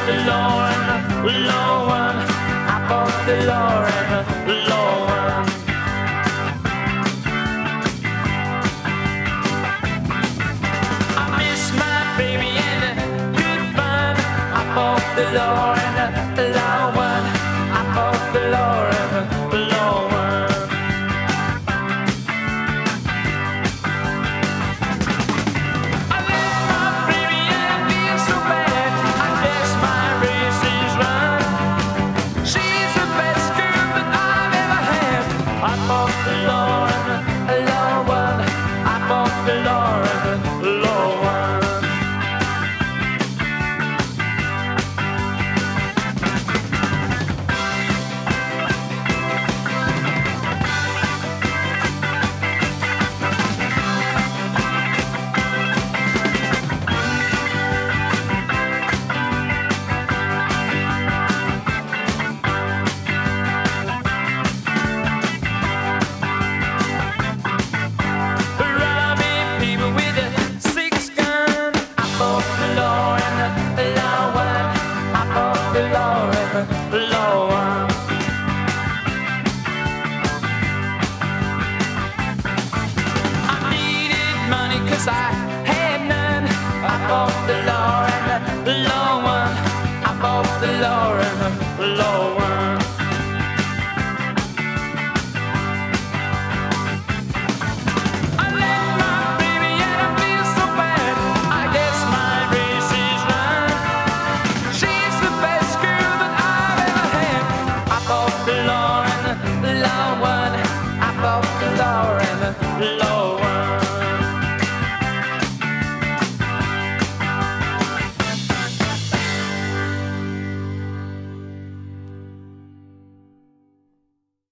the low and the low one. I bought the low and the low one. I miss my baby and the good fun. I bought the low and the low one. I bought the low and the low one. I had none. I bought the law and the low one. I bought the law and the low one. I left my baby and I feel so bad. I guess my race is run. She's the best girl that I've ever had. I bought the law and the low one. I bought the law and the low one.